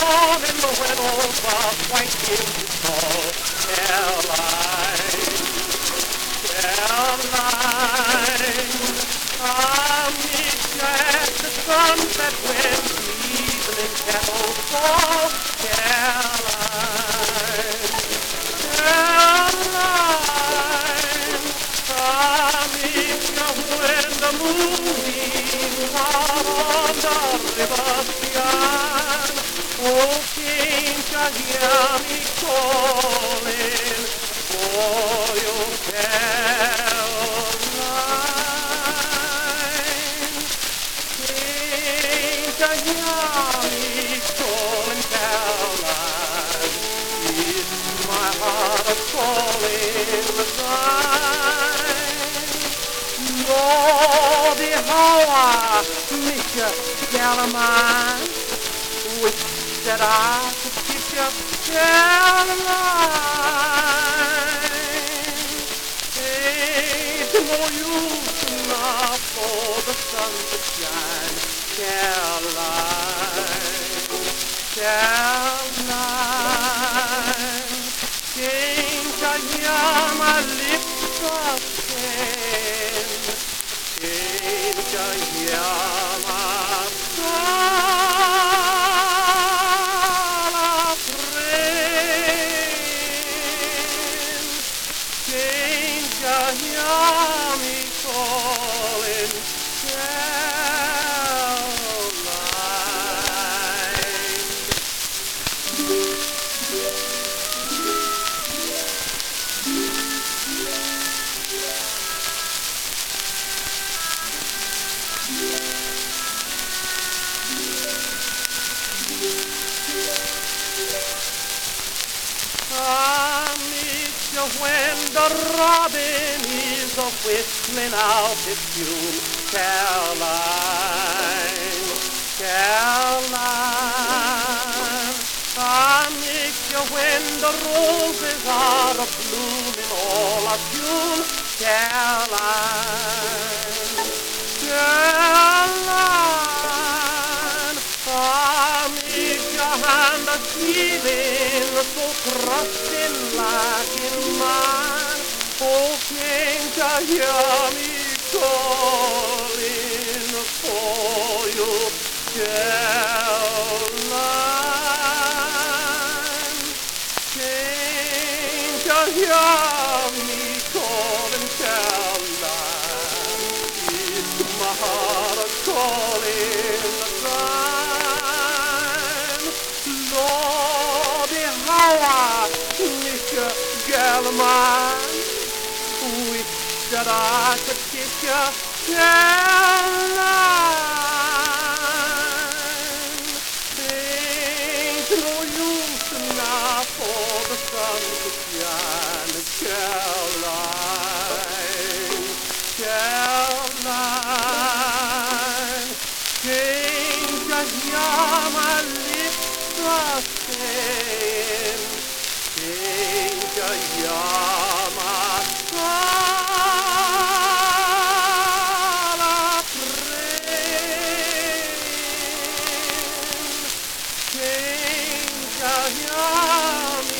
morning when all the white hills fall, Caroline, Caroline, I'll meet you at the sunset when the evening shadows fall, Caroline, Caroline, I'll meet you when the moonbeams are on the river beyond. Oh, can't you hear me calling for you, Caroline? Can't you hear me calling, Caroline? Is my heart a-calling mine? Lordy, how I miss you, gal of mine. Wish that I could kiss you, Caroline. Ain't no use now for the sun to shine, Caroline, Caroline. Can't you hear my lips are saying? Can't you hear my soul a praying? Can't you hear me calling, I miss you when the robin is a-whistling out his tune, Caroline, Caroline. I miss you when the roses are a-blooming all a-tune, Caroline, Caroline. I miss your hand a-feeling so trusting like in mine. Oh, can't you hear me calling for you, Caroline? Can't you hear me calling, Caroline? Is my heart a-calling mine? Lordy, how I miss you, gal of mine. Wish that I could kiss you, Caroline. Ain't no use now for the sun to shine, Caroline, Caroline. Can't you hear my lips are saying? Can't you hear my soul a-praying? Can't you hear me